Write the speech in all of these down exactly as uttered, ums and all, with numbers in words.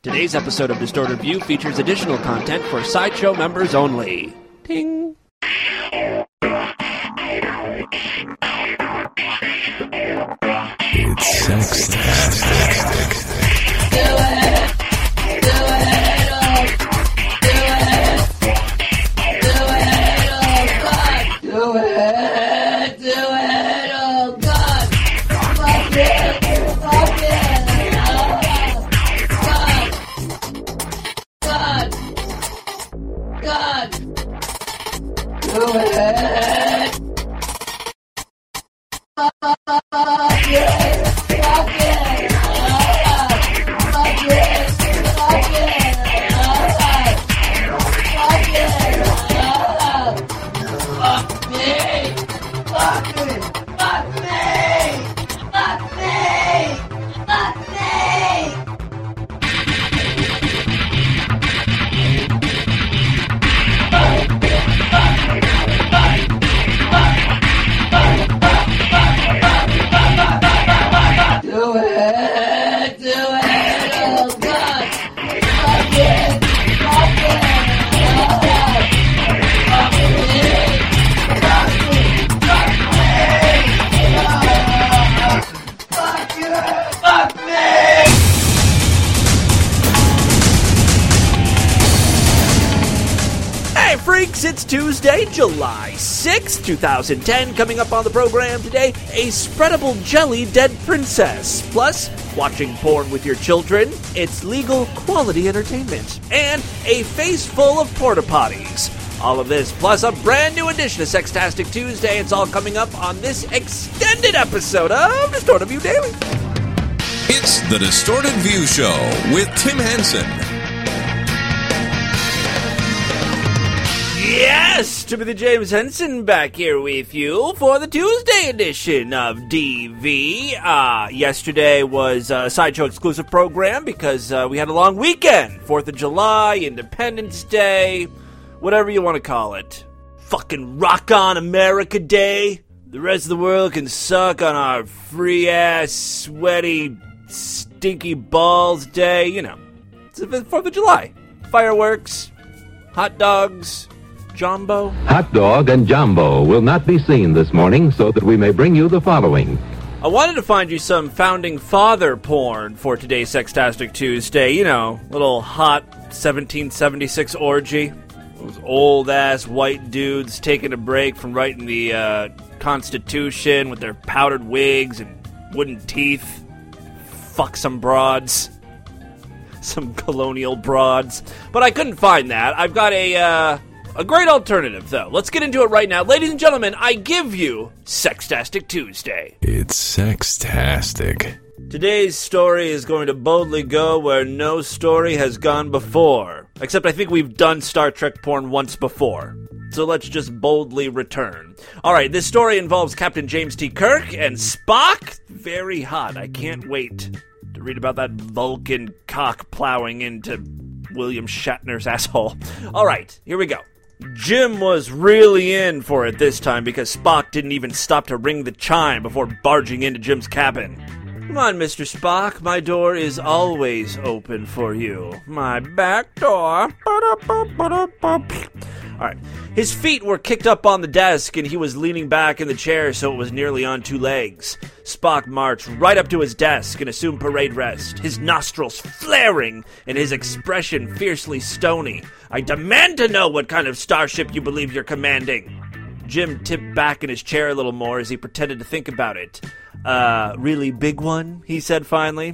Today's episode of Distorted View features additional content for Sideshow members only. Ting! It's Sextastic. Do it! Do it! Oh, do it! Do it! Do it! Oh, God! Fuck it! Fuck it! God! God! God! Do it! Fuck it! Fuck it! Fuck it! Fuck it! Fuck it! Fuck me! Fuck me! Fuck me! Fuck me! Fuck me! Do it! Do it! Oh, God! Fuck it! Fuck it! Fuck me! Fuck me! Fuck me! Fuck it! Fuck me! Hey freaks, it's Tuesday, July sixth, twenty ten. Coming up on the program today, a spreadable jelly dead princess. Plus, watching porn with your children, it's legal quality entertainment. And a face full of porta potties. All of this, plus a brand new edition of Sextastic Tuesday. It's all coming up on this extended episode of Distorted View Daily. It's the Distorted View Show with Tim Henson. Yes, Timothy James Henson back here with you for the Tuesday edition of D V. Uh, yesterday was a Sideshow exclusive program because uh, we had a long weekend. fourth of July, Independence Day, whatever you want to call it. Fucking Rock On America Day. The rest of the world can suck on our free-ass, sweaty, stinky balls day. You know, it's the fourth of July. Fireworks, hot dogs, Jumbo. Hot dog and Jumbo will not be seen this morning, so that we may bring you the following. I wanted to find you some founding father porn for today's Sextastic Tuesday. You know, little hot seventeen seventy-six orgy. Those old-ass white dudes taking a break from writing the uh, Constitution with their powdered wigs and wooden teeth. Fuck some broads. Some colonial broads. But I couldn't find that. I've got a... Uh, A great alternative, though. Let's get into it right now. Ladies and gentlemen, I give you Sextastic Tuesday. It's Sextastic. Today's story is going to boldly go where no story has gone before. Except I think we've done Star Trek porn once before. So let's just boldly return. Alright, this story involves Captain James T. Kirk and Spock. Very hot. I can't wait to read about that Vulcan cock plowing into William Shatner's asshole. Alright, here we go. Jim was really in for it this time because Spock didn't even stop to ring the chime before barging into Jim's cabin. Come on, Mister Spock, my door is always open for you. My back door. Alright, his feet were kicked up on the desk and he was leaning back in the chair so it was nearly on two legs. Spock marched right up to his desk and assumed parade rest, his nostrils flaring and his expression fiercely stony. I demand to know what kind of starship you believe you're commanding. Jim tipped back in his chair a little more as he pretended to think about it. Uh, really big one? He said finally.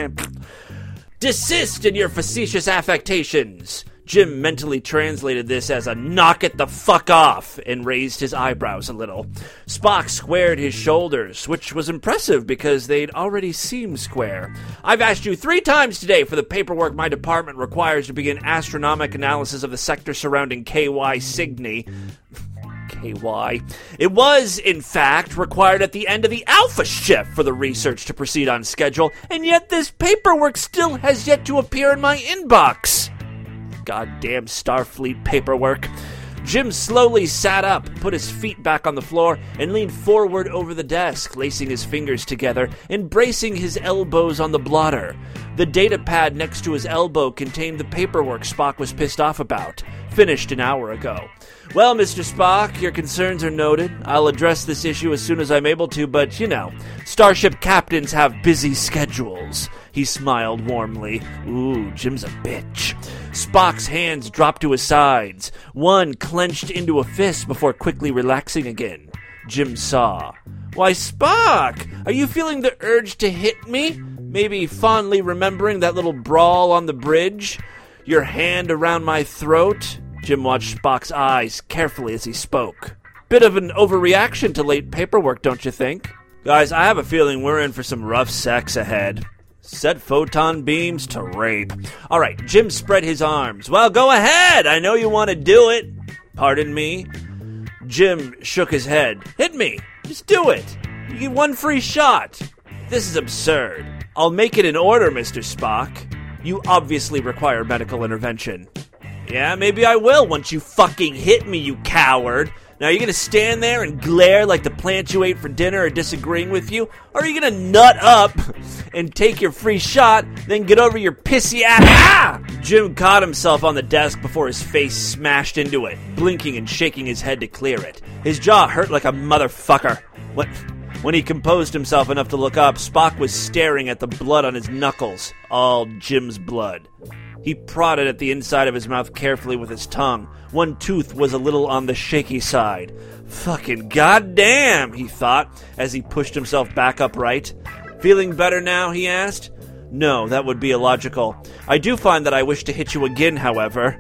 Desist in your facetious affectations. Jim mentally translated this as a knock it the fuck off and raised his eyebrows a little. Spock squared his shoulders, which was impressive because they'd already seemed square. I've asked you three times today for the paperwork my department requires to begin astronomic analysis of the sector surrounding K Y Cygni. K Y. It was, in fact, required at the end of the Alpha shift for the research to proceed on schedule, and yet this paperwork still has yet to appear in my inbox. Goddamn Starfleet paperwork. Jim slowly sat up, put his feet back on the floor, and leaned forward over the desk, lacing his fingers together and bracing his elbows on the blotter. The data pad next to his elbow contained the paperwork Spock was pissed off about, finished an hour ago. Well, Mister Spock, your concerns are noted. I'll address this issue as soon as I'm able to, but, you know, starship captains have busy schedules. He smiled warmly. Ooh, Jim's a bitch. Spock's hands dropped to his sides, one clenched into a fist before quickly relaxing again. Jim saw. Why, Spock, are you feeling the urge to hit me? Maybe fondly remembering that little brawl on the bridge? Your hand around my throat? Jim watched Spock's eyes carefully as he spoke. Bit of an overreaction to late paperwork, don't you think? Guys, I have a feeling we're in for some rough sex ahead. Set photon beams to rape. All right, Jim spread his arms. Well, go ahead. I know you want to do it. Pardon me? Jim shook his head. Hit me. Just do it. You get one free shot. This is absurd. I'll make it in order, Mister Spock. You obviously require medical intervention. Yeah, maybe I will once you fucking hit me, you coward. Now, are you going to stand there and glare like the plant you ate for dinner are disagreeing with you? Or are you going to nut up and take your free shot, then get over your pissy ass? Ah! Jim caught himself on the desk before his face smashed into it, blinking and shaking his head to clear it. His jaw hurt like a motherfucker. What? When he composed himself enough to look up, Spock was staring at the blood on his knuckles, all Jim's blood. He prodded at the inside of his mouth carefully with his tongue. One tooth was a little on the shaky side. Fucking goddamn, he thought, as he pushed himself back upright. Feeling better now, he asked. No, that would be illogical. I do find that I wish to hit you again, however.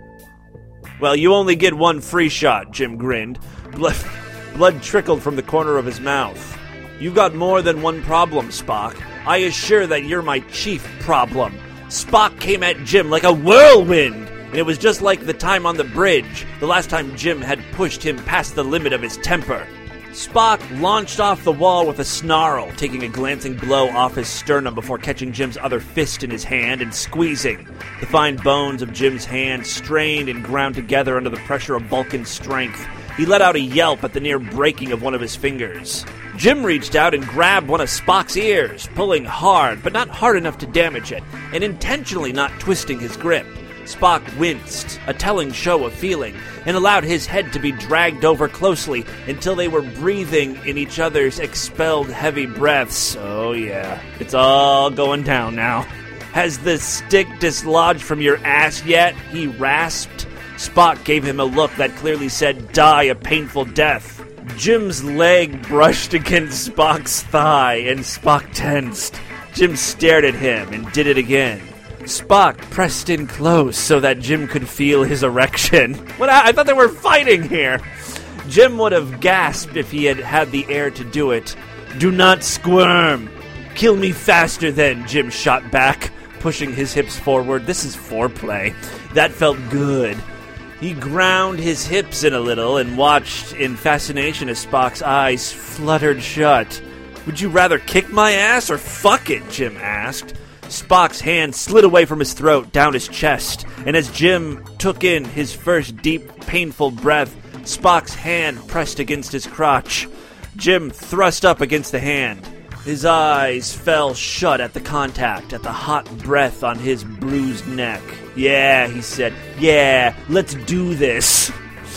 Well, you only get one free shot, Jim grinned. Blood, blood trickled from the corner of his mouth. You've got more than one problem, Spock. I assure that you're my chief problem. Spock came at Jim like a whirlwind, and it was just like the time on the bridge, the last time Jim had pushed him past the limit of his temper. Spock launched off the wall with a snarl, taking a glancing blow off his sternum before catching Jim's other fist in his hand and squeezing. The fine bones of Jim's hand strained and ground together under the pressure of Vulcan strength. He let out a yelp at the near breaking of one of his fingers. Jim reached out and grabbed one of Spock's ears, pulling hard, but not hard enough to damage it, and intentionally not twisting his grip. Spock winced, a telling show of feeling, and allowed his head to be dragged over closely until they were breathing in each other's expelled heavy breaths. Oh yeah, it's all going down now. Has the stick dislodged from your ass yet? He rasped. Spock gave him a look that clearly said, die a painful death. Jim's leg brushed against Spock's thigh, and Spock tensed. Jim stared at him and did it again. Spock pressed in close so that Jim could feel his erection. What? I thought they were fighting here. Jim would have gasped if he had had the air to do it. Do not squirm. Kill me faster then, Jim shot back, pushing his hips forward. This is foreplay. That felt good. He ground his hips in a little and watched in fascination as Spock's eyes fluttered shut. Would you rather kick my ass or fuck it? Jim asked. Spock's hand slid away from his throat, down his chest, and as Jim took in his first deep, painful breath, Spock's hand pressed against his crotch. Jim thrust up against the hand. His eyes fell shut at the contact, at the hot breath on his bruised neck. Yeah, he said, yeah, let's do this.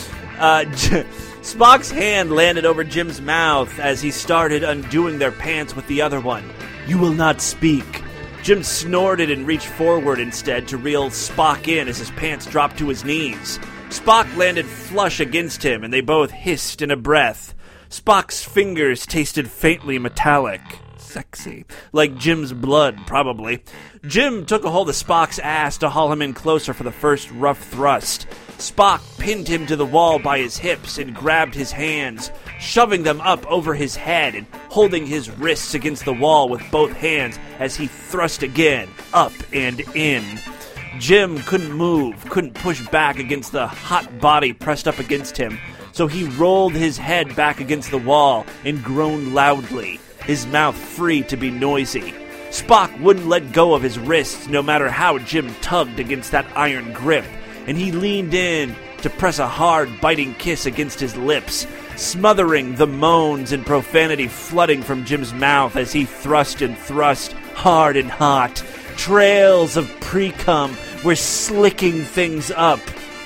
Uh, J- Spock's hand landed over Jim's mouth as he started undoing their pants with the other one. You will not speak. Jim snorted and reached forward instead to reel Spock in as his pants dropped to his knees. Spock landed flush against him, and they both hissed in a breath. Spock's fingers tasted faintly metallic. Sexy. Like Jim's blood, probably. Jim took a hold of Spock's ass to haul him in closer for the first rough thrust. Spock pinned him to the wall by his hips and grabbed his hands, shoving them up over his head and holding his wrists against the wall with both hands as he thrust again, up and in. Jim couldn't move, couldn't push back against the hot body pressed up against him, so he rolled his head back against the wall and groaned loudly, his mouth free to be noisy. Spock wouldn't let go of his wrists no matter how Jim tugged against that iron grip, and he leaned in to press a hard, biting kiss against his lips, smothering the moans and profanity flooding from Jim's mouth as he thrust and thrust, hard and hot. Trails of pre-cum were slicking things up,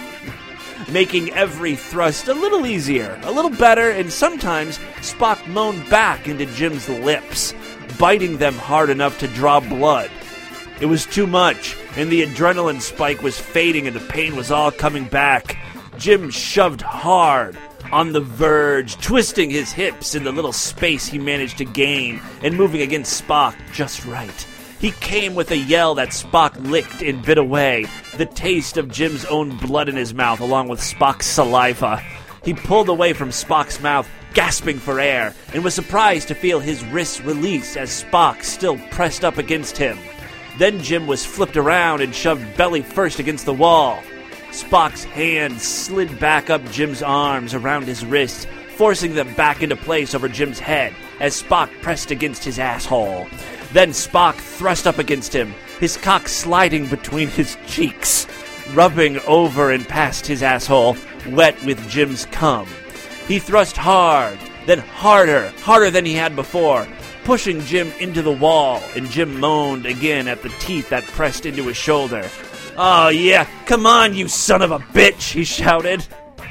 making every thrust a little easier, a little better, and sometimes Spock moaned back into Jim's lips, biting them hard enough to draw blood. It was too much, and the adrenaline spike was fading and the pain was all coming back. Jim shoved hard, on the verge, twisting his hips in the little space he managed to gain, and moving against Spock just right. He came with a yell that Spock licked and bit away, the taste of Jim's own blood in his mouth along with Spock's saliva. He pulled away from Spock's mouth, gasping for air, and was surprised to feel his wrists release as Spock still pressed up against him. Then Jim was flipped around and shoved belly first against the wall. Spock's hands slid back up Jim's arms around his wrists, forcing them back into place over Jim's head as Spock pressed against his asshole. Then Spock thrust up against him, his cock sliding between his cheeks, rubbing over and past his asshole, wet with Jim's cum. He thrust hard, then harder, harder than he had before, pushing Jim into the wall, and Jim moaned again at the teeth that pressed into his shoulder. "Oh yeah, come on, you son of a bitch," he shouted.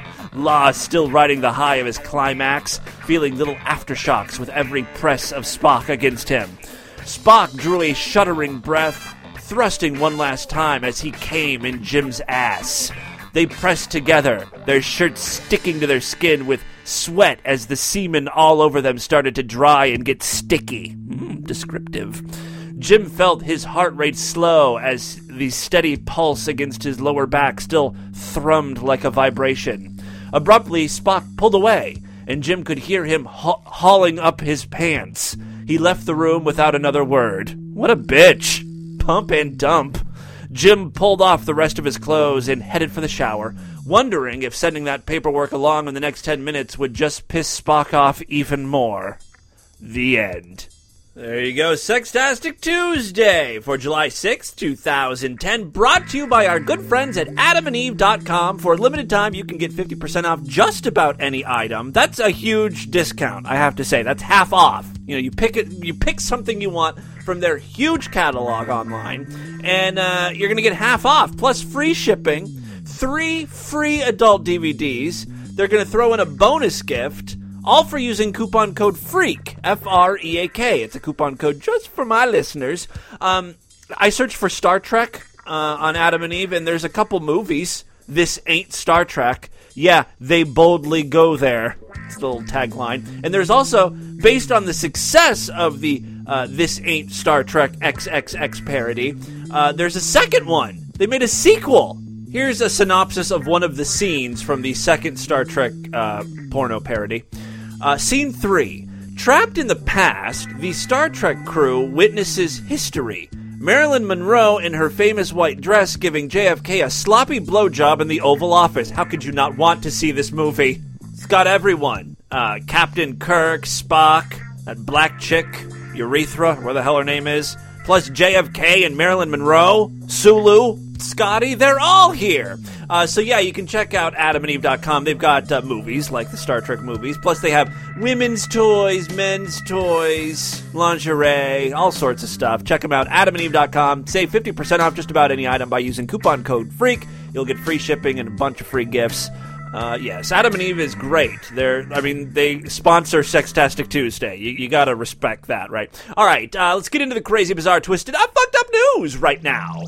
Law still riding the high of his climax, feeling little aftershocks with every press of Spock against him. Spock drew a shuddering breath, thrusting one last time as he came in Jim's ass. They pressed together, their shirts sticking to their skin with sweat as the semen all over them started to dry and get sticky. Mm, descriptive. Jim felt his heart rate slow as the steady pulse against his lower back still thrummed like a vibration. Abruptly, Spock pulled away, and Jim could hear him ha- hauling up his pants. He left the room without another word. What a bitch. Pump and dump. Jim pulled off the rest of his clothes and headed for the shower, wondering if sending that paperwork along in the next ten minutes would just piss Spock off even more. The end. There you go, Sextastic Tuesday for July sixth, twenty ten, brought to you by our good friends at adam and eve dot com. For a limited time, you can get fifty percent off just about any item. That's a huge discount, I have to say. That's half off. You know, you pick it, you pick something you want from their huge catalog online, and uh, you're going to get half off, plus free shipping, three free adult D V Ds. They're going to throw in a bonus gift, all for using coupon code FREAK, F R E A K. It's a coupon code just for my listeners. Um, I searched for Star Trek uh, on Adam and Eve, and there's a couple movies. This ain't Star Trek. Yeah, they boldly go there. It's the little tagline. And there's also, based on the success of the uh, This Ain't Star Trek X X X parody, uh, there's a second one. They made a sequel. Here's a synopsis of one of the scenes from the second Star Trek uh, porno parody. Uh, scene three. Trapped in the past, the Star Trek crew witnesses history. Marilyn Monroe in her famous white dress giving J F K a sloppy blowjob in the Oval Office. How could you not want to see this movie? It's got everyone. Uh, Captain Kirk, Spock, that black chick, Urethra, where the hell her name is, plus J F K and Marilyn Monroe, Sulu, Scotty, they're all here. Uh, so yeah, you can check out adam and eve dot com. They've got uh, movies, like the Star Trek movies. Plus they have women's toys, men's toys, lingerie, all sorts of stuff. Check them out, adam and eve dot com. Save fifty percent off just about any item by using coupon code FREAK. You'll get free shipping and a bunch of free gifts. Uh, yes, Adam and Eve is great. They're, I mean, they sponsor Sextastic Tuesday. You, you gotta respect that, right? All right, uh, let's get into the crazy, bizarre, twisted, uh, fucked up news right now.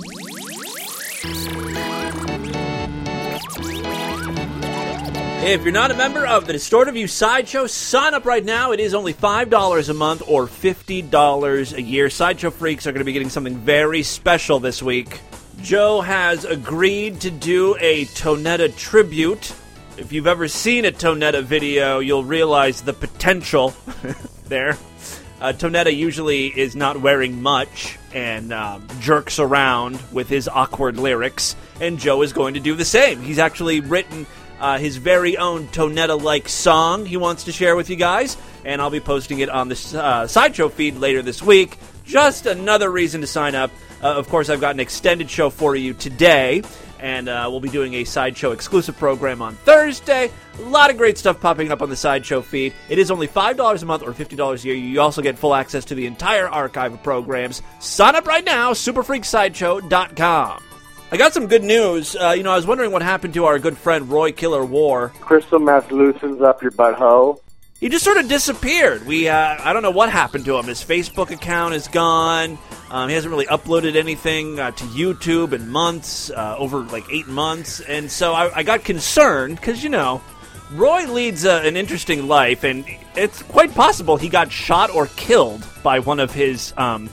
If you're not a member of the Distorted View Sideshow, sign up right now. It is only five dollars a month or fifty dollars a year. Sideshow Freaks are going to be getting something very special this week. Joe has agreed to do a Tonetta tribute. If you've ever seen a Tonetta video, you'll realize the potential there. Uh, Tonetta usually is not wearing much and um, jerks around with his awkward lyrics, and Joe is going to do the same. He's actually written uh, his very own Tonetta-like song he wants to share with you guys, and I'll be posting it on the uh, Sideshow feed later this week. Just another reason to sign up. Uh, of course, I've got an extended show for you today, and uh, we'll be doing a Sideshow exclusive program on Thursday. A lot of great stuff popping up on the Sideshow feed. It is only five dollars a month or fifty dollars a year. You also get full access to the entire archive of programs. Sign up right now, super freak sideshow dot com. I got some good news. Uh, you know, I was wondering what happened to our good friend Roy Killer War. Crystal meth loosens up your butthole. He just sort of disappeared. We, uh, I don't know what happened to him. His Facebook account is gone. Um, he hasn't really uploaded anything uh, to YouTube in months, uh, over like eight months. And so I, I got concerned because, you know, Roy leads uh, an interesting life, and it's quite possible he got shot or killed by one of his um,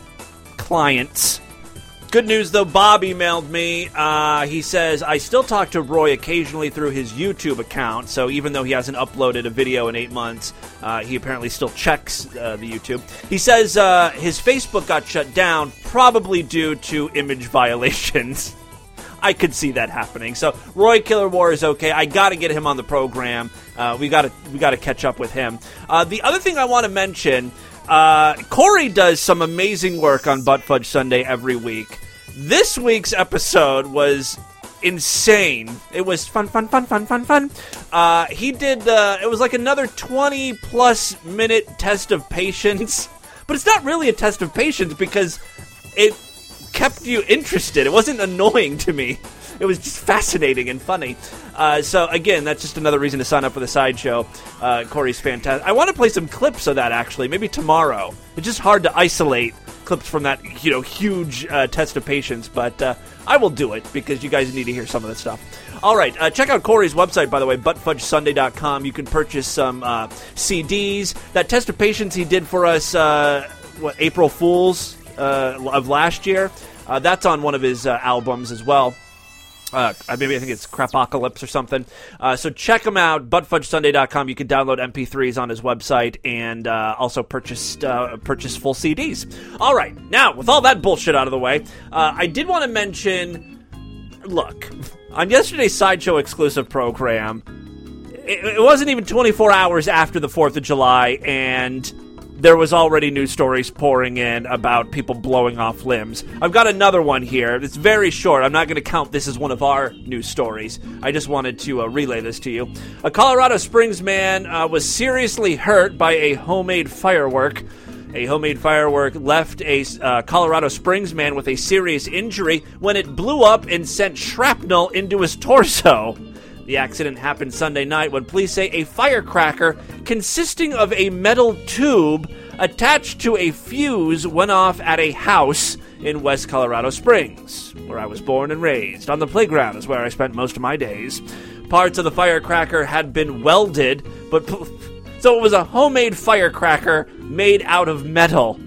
clients. Good news, though. Bob emailed me. Uh, he says, I still talk to Roy occasionally through his YouTube account, so even though he hasn't uploaded a video in eight months, uh, he apparently still checks uh, the YouTube. He says uh, his Facebook got shut down, probably due to image violations. I could see that happening. So Roy Killer War is okay. I got to get him on the program. Uh, we got to we got to catch up with him. Uh, the other thing I want to mention... Uh, Corey does some amazing work on Butt Fudge Sunday every week. This week's episode was insane. It was fun, fun, fun, fun, fun, fun. Uh, he did, uh, it was like another twenty plus minute test of patience. But it's not really a test of patience because it kept you interested. It wasn't annoying to me. It was just fascinating and funny. Uh, so, again, that's just another reason to sign up for the Sideshow. Uh, Corey's fantastic. I want to play some clips of that, actually, maybe tomorrow. It's just hard to isolate clips from that, you know, huge uh, test of patience, but uh, I will do it because you guys need to hear some of that stuff. All right, uh, check out Corey's website, by the way, butt fudge sunday dot com. You can purchase some uh, C Ds. That test of patience he did for us, uh, what, April Fools uh, of last year, uh, that's on one of his uh, albums as well. Uh, maybe I think it's Crapocalypse or something. Uh, so check him out, butt fudge sunday dot com. You can download M P threes on his website and uh, also purchase uh, purchase full C Ds. All right, now with all that bullshit out of the way, uh, I did want to mention. Look, on yesterday's Sideshow exclusive program, it, it wasn't even twenty-four hours after the fourth of July, and there was already news stories pouring in about people blowing off limbs. I've got another one here. It's very short. I'm not going to count this as one of our news stories. I just wanted to uh, relay this to you. A Colorado Springs man uh, was seriously hurt by a homemade firework. A homemade firework left a uh, Colorado Springs man with a serious injury when it blew up and sent shrapnel into his torso. The accident happened Sunday night when police say a firecracker consisting of a metal tube attached to a fuse went off at a house in West Colorado Springs, where I was born and raised. On the playground is where I spent most of my days. Parts of the firecracker had been welded, but so it was a homemade firecracker made out of metal.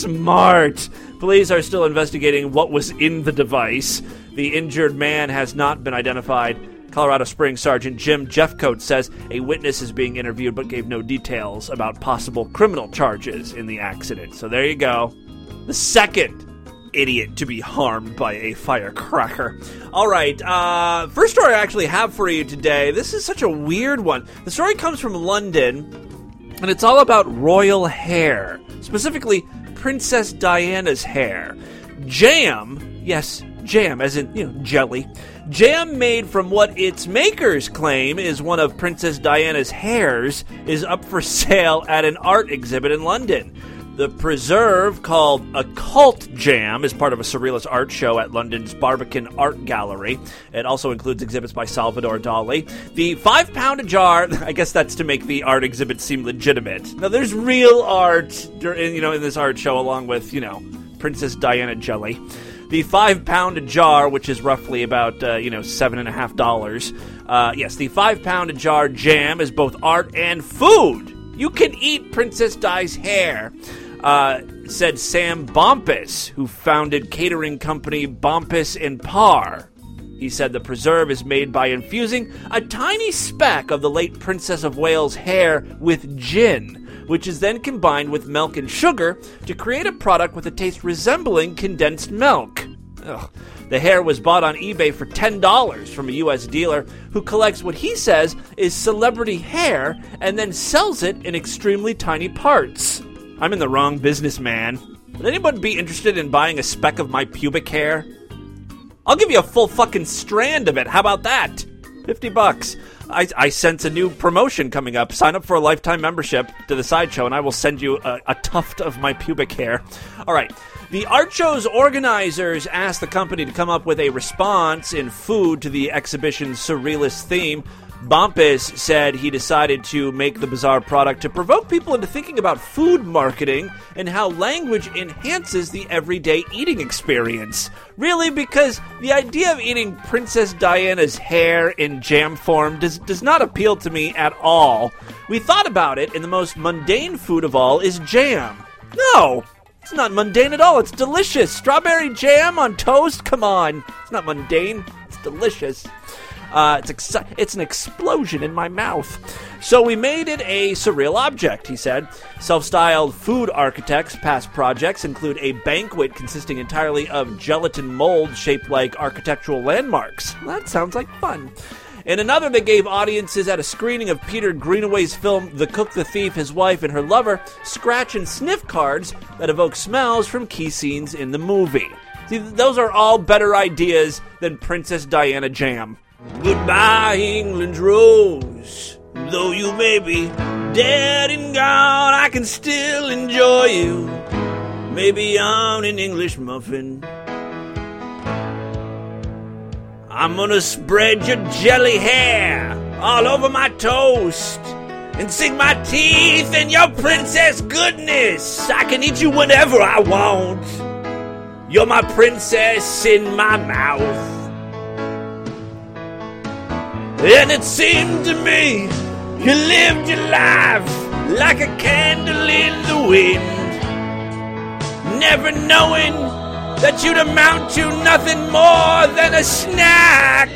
Smart. Police are still investigating what was in the device. The injured man has not been identified. Colorado Springs Sergeant Jim Jeffcoat says a witness is being interviewed but gave no details about possible criminal charges in the accident. So there you go. The second idiot to be harmed by a firecracker. All right, uh, first story I actually have for you today. This is such a weird one. The story comes from London, and it's all about royal hair, specifically Princess Diana's hair. Jam, yes, jam, as in, you know, jelly. Jam made from what its makers claim is one of Princess Diana's hairs is up for sale at an art exhibit in London. The preserve, called Occult Jam, is part of a surrealist art show at London's Barbican Art Gallery. It also includes exhibits by Salvador Dali. The five-pound jar, I guess that's to make the art exhibit seem legitimate. Now, there's real art, you know, in this art show, along with, you know, Princess Diana jelly. The five-pound jar, which is roughly about, uh, you know, seven and a half dollars. Uh, yes, the five-pound jar jam is both art and food. You can eat Princess Di's hair, uh, said Sam Bompus, who founded catering company Bompus and Parr. He said the preserve is made by infusing a tiny speck of the late Princess of Wales' hair with gin, which is then combined with milk and sugar to create a product with a taste resembling condensed milk. Ugh. The hair was bought on eBay for ten dollars from a U S dealer who collects what he says is celebrity hair and then sells it in extremely tiny parts. I'm in the wrong business, man. Would anyone be interested in buying a speck of my pubic hair? I'll give you a full fucking strand of it. How about that? fifty bucks. I, I sense a new promotion coming up. Sign up for a lifetime membership to the Sideshow, and I will send you a, a tuft of my pubic hair. All right. The art show's organizers asked the company to come up with a response in food to the exhibition's surrealist theme. Bumpus said he decided to make the bizarre product to provoke people into thinking about food marketing and how language enhances the everyday eating experience. Really, because the idea of eating Princess Diana's hair in jam form does, does not appeal to me at all. We thought about it, and the most mundane food of all is jam. No! It's not mundane at all. It's delicious. Strawberry jam on toast? Come on. It's not mundane. It's delicious. Uh, it's exci- it's an explosion in my mouth. So we made it a surreal object, he said. Self-styled food architects' past projects include a banquet consisting entirely of gelatin molds shaped like architectural landmarks. That sounds like fun. In another, they gave audiences at a screening of Peter Greenaway's film The Cook, the Thief, His Wife, and Her Lover scratch and sniff cards that evoke smells from key scenes in the movie. See, those are all better ideas than Princess Diana jam. Goodbye, England's rose. Though you may be dead and gone, I can still enjoy you. Maybe on an English muffin. I'm gonna spread your jelly hair all over my toast and sink my teeth in your princess goodness. I can eat you whenever I want. You're my princess in my mouth. And it seemed to me you lived your life like a candle in the wind, never knowing that you'd amount to nothing more than a snack.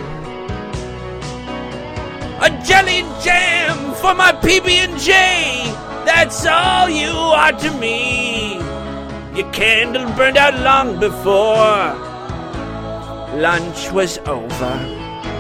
A jelly jam for my P B and J, that's all you are to me. Your candle burned out long before lunch was over.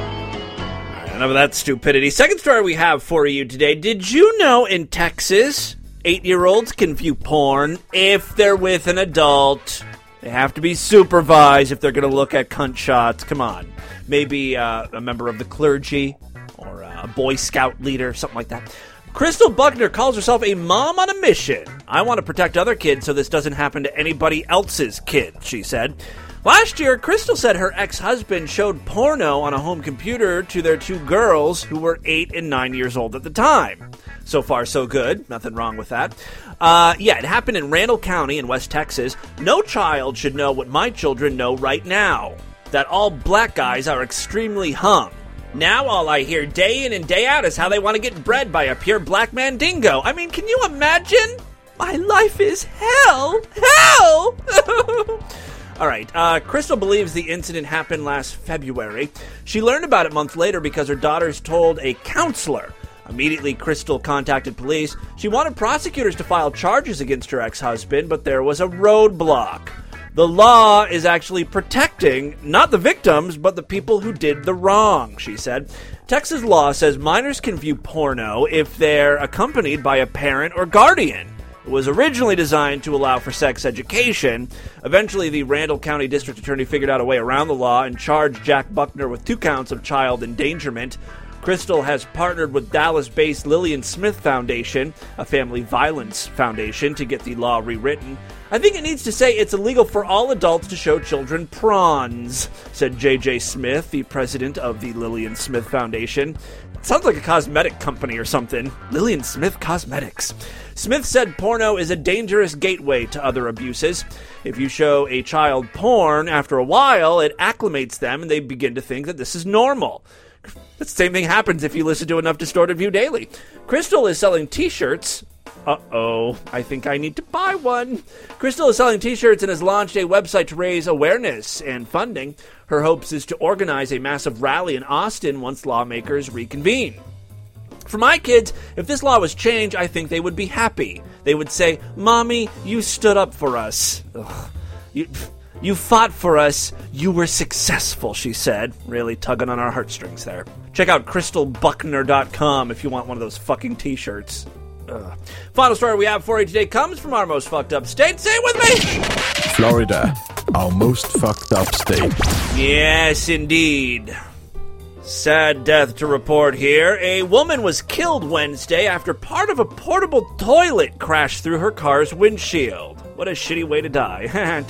Enough of that stupidity. Second story we have for you today. Did you know in Texas, eight-year-olds can view porn if they're with an adult? They have to be supervised if they're going to look at cunt shots. Come on. Maybe uh, a member of the clergy or a Boy Scout leader, something like that. Crystal Buckner calls herself a mom on a mission. I want to protect other kids so this doesn't happen to anybody else's kid, she said. Last year, Crystal said her ex-husband showed porno on a home computer to their two girls who were eight and nine years old at the time. So far, so good. Nothing wrong with that. Uh, yeah, it happened in Randall County in West Texas. No child should know what my children know right now. That all black guys are extremely hung. Now all I hear day in and day out is how they want to get bred by a pure black man dingo. I mean, can you imagine? My life is hell. Hell! All right, uh, Crystal believes the incident happened last February. She learned about it months later because her daughters told a counselor. Immediately, Crystal contacted police. She wanted prosecutors to file charges against her ex-husband, but there was a roadblock. The law is actually protecting not the victims, but the people who did the wrong, she said. Texas law says minors can view porno if they're accompanied by a parent or guardian. It was originally designed to allow for sex education. Eventually, the Randall County District Attorney figured out a way around the law and charged Jack Buckner with two counts of child endangerment. Crystal has partnered with Dallas-based Lillian Smith Foundation, a family violence foundation, to get the law rewritten. I think it needs to say it's illegal for all adults to show children prawns, said J J Smith, the president of the Lillian Smith Foundation. It sounds like a cosmetic company or something. Lillian Smith Cosmetics. Smith said porno is a dangerous gateway to other abuses. If you show a child porn, after a while, it acclimates them and they begin to think that this is normal. The same thing happens if you listen to enough Distorted View Daily. Crystal is selling t-shirts. Uh-oh, I think I need to buy one. Crystal is selling t-shirts and has launched a website to raise awareness and funding. Her hopes is to organize a massive rally in Austin once lawmakers reconvene. For my kids, if this law was changed, I think they would be happy. They would say, Mommy, you stood up for us. Ugh. You, you fought for us. You were successful, she said, really tugging on our heartstrings there. Check out crystal buckner dot com if you want one of those fucking t-shirts. Ugh. Final story we have for you today comes from our most fucked up state. Say it with me! Florida. our most fucked up state. Yes, indeed. Sad death to report here. A woman was killed Wednesday after part of a portable toilet crashed through her car's windshield. What a shitty way to die.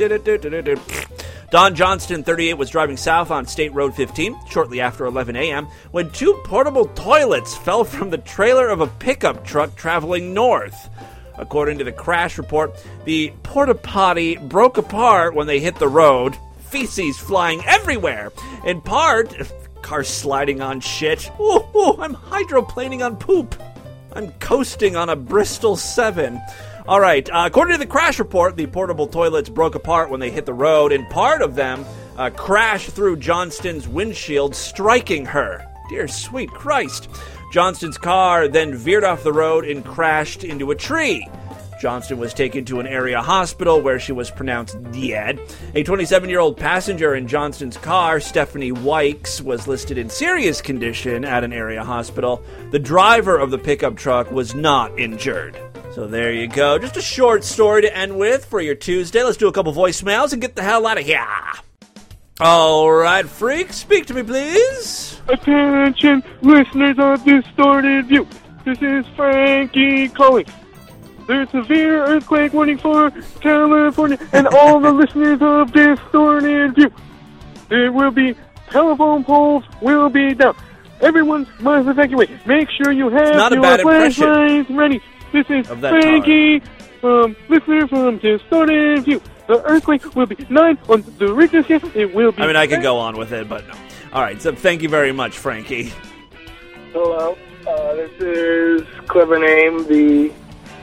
Don Johnston, thirty-eight, was driving south on State Road fifteen shortly after eleven a.m. when two portable toilets fell from the trailer of a pickup truck traveling north. According to the crash report, the porta potty broke apart when they hit the road, feces flying everywhere. In part, car sliding on shit. Ooh, ooh, I'm hydroplaning on poop. I'm coasting on a Bristol seven. All right, uh, according to the crash report, the portable toilets broke apart when they hit the road, and part of them uh, crashed through Johnston's windshield, striking her. Dear sweet Christ. Johnston's car then veered off the road and crashed into a tree. Johnston was taken to an area hospital where she was pronounced dead. A twenty-seven-year-old passenger in Johnston's car, Stephanie Wykes, was listed in serious condition at an area hospital. The driver of the pickup truck was not injured. So there you go. Just a short story to end with for your Tuesday. Let's do a couple voicemails and get the hell out of here. All right, freak, speak to me, please. Attention, listeners of Distorted View. This is Frankie calling. There's severe earthquake warning for California and all the listeners of Distorted View. There will be telephone poles will be down. Everyone must evacuate. Make sure you have not a your bad flashlights ready. This is Frankie, um, listener from Distorted View. The earthquake will be nine on the Richter scale. It will be. I mean, I could go on with it, but no. All right, so thank you very much, Frankie. Hello, uh, this is clever name, the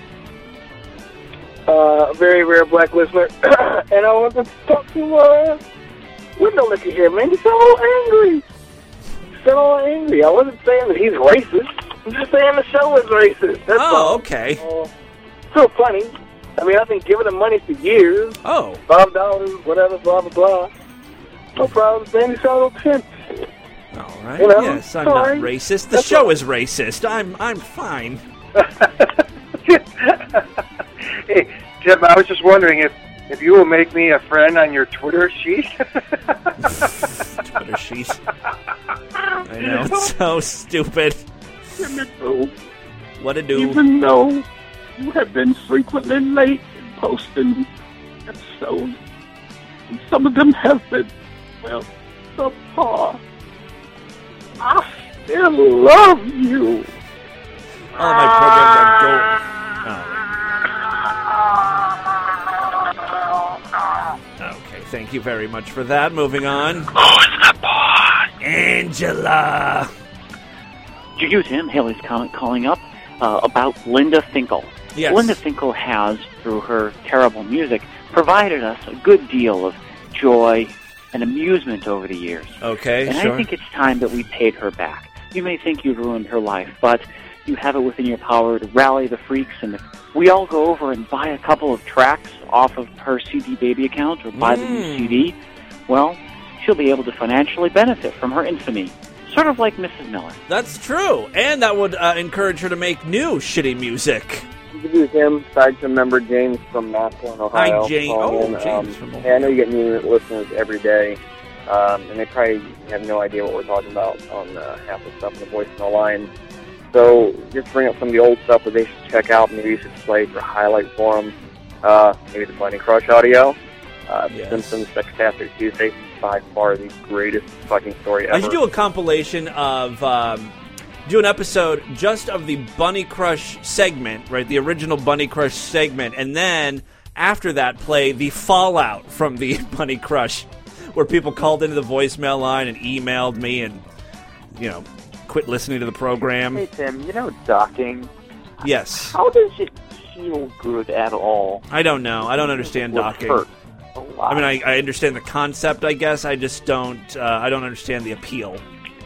uh, very rare black listener, and I want to talk to uh, Window Licker here, man. You sound a little angry. You sound a little angry. I wasn't saying that he's racist. I'm just saying the show is racist. That's oh, all. okay. Uh, so funny. I mean, I've been giving him money for years. Oh. Five dollars, whatever, blah, blah, blah. No problem, man. You sound a little tense. All right. You know, yes, I'm sorry. not racist. The That's show all. is racist. I'm I'm fine. Hey, Jim, I was just wondering if, if you will make me a friend on your Twitter sheet. Twitter sheet. I know, it's so stupid. What to do? Even though you have been frequently late in posting episodes, and some of them have been, well, subpar, I still love you. All my programs are gold. Oh. Okay, thank you very much for that. Moving on. Who's the boss? Angela. Did you, Tim? Haley's comment calling up uh, about Linda Finkel. Yes. Linda Finkel has, through her terrible music, provided us a good deal of joy and amusement over the years. Okay, and sure. I think it's time that we paid her back. You may think you've ruined her life, but you have it within your power to rally the freaks, and if we all go over and buy a couple of tracks off of her C D Baby account or buy Mm. the new C D, well, she'll be able to financially benefit from her infamy. Sort of like Missus Miller. That's true, and that would uh, encourage her to make new shitty music. You do him, Sideshow member James from Massillon, Ohio. Hi, James. calling Oh, in. James Um, from hey, I know you get new listeners every day, um, and they probably have no idea what we're talking about on uh, half the stuff in the voicemail line. So just bring up some of the old stuff that they should check out. Maybe you should play for a highlight for them. Uh, maybe the Bunny Crush audio. Uh, Yes. Simpsons Spectacular Tuesday, by far the greatest fucking story ever. I should do a compilation of, um, do an episode just of the Bunny Crush segment, right? The original Bunny Crush segment, and then after that play the fallout from the Bunny Crush, where people called into the voicemail line and emailed me and, you know, quit listening to the program. Hey, Tim, you know docking? Yes. How does it feel good at all? I don't know. I don't understand Would docking. hurt a lot. I mean, I, I understand the concept, I guess. I just don't, uh, I don't understand the appeal.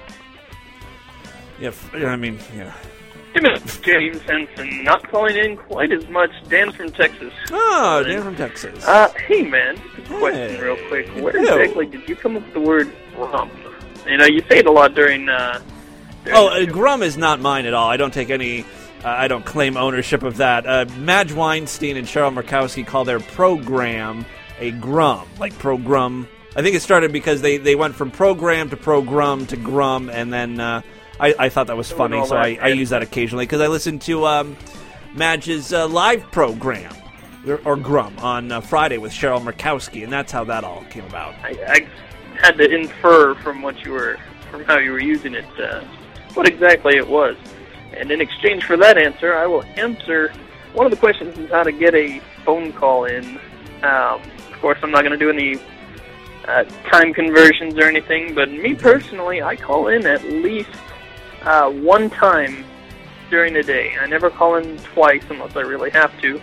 Yeah, f- I mean, yeah. Hey, Mister James Henson, not calling in quite as much. Dan from Texas. Oh, Dan from Texas. Uh, hey, man, just a question Hey. real quick. Where Ew. exactly did you come up with the word rum? You know, you say it a lot during... Uh, during Oh, uh, Grum is not mine at all. I don't take any... Uh, I don't claim ownership of that. Uh, Madge Weinstein and Cheryl Murkowski call their program a grum, like Pro-Grum. I think it started because they, they went from program to Pro-Grum to Grum, and then uh, I, I thought that was funny, so I, I use that occasionally because I listen to um, Madge's uh, live program, or, or Grum, on uh, Friday with Cheryl Murkowski, and that's how that all came about. I, I had to infer from what you were, from how you were using it, uh, what exactly it was. And in exchange for that answer, I will answer one of the questions is how to get a phone call in. Um, of course, I'm not going to do any uh, time conversions or anything, but me personally, I call in at least uh, one time during the day. I never call in twice unless I really have to.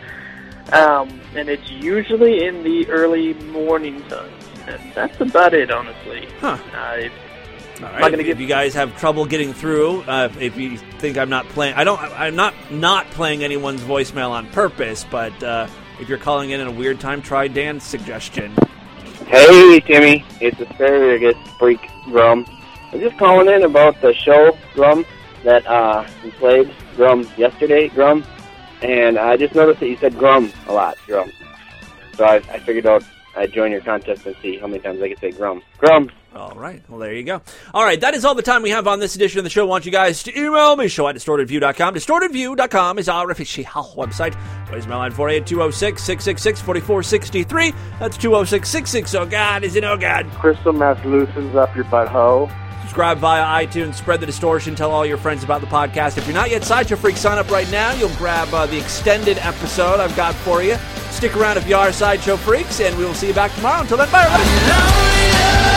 Um, and it's usually in the early morning time. And that's about it, honestly. Huh. Uh, if, All I'm right. not gonna If, give if you guys have trouble getting through, uh, if you think I'm not playing, I don't. I'm not not playing anyone's voicemail on purpose. But uh, if you're calling in at a weird time, try Dan's suggestion. Hey, Timmy. It's Asparagus Freak Grum. I'm just calling in about the show, Grum, that uh, you played, Grum, yesterday, Grum. And I just noticed that you said Grum a lot, Grum. So I, I figured out I'd join your contest and see how many times I could say Grum. Grum. All right. Well, there you go. All right. That is all the time we have on this edition of the show. I want you guys to email me, show at distorted view dot com. distorted view dot com is our official website. Voicemail line four eight two oh six, six six six, four four six three. That's two oh six, six six. Oh, God. Is it oh, God? Crystal meth loosens up your butthole. Subscribe via iTunes, spread the distortion, tell all your friends about the podcast. If you're not yet Sideshow Freak, sign up right now. You'll grab uh, the extended episode I've got for you. Stick around if you are Sideshow Freaks, and we will see you back tomorrow. Until then, bye, everybody.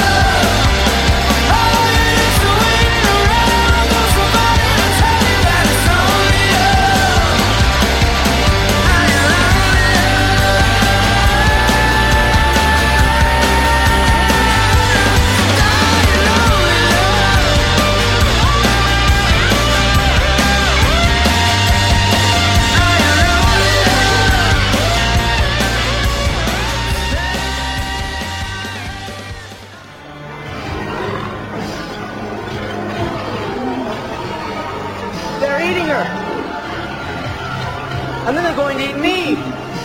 They're eating her. And then they're going to eat me.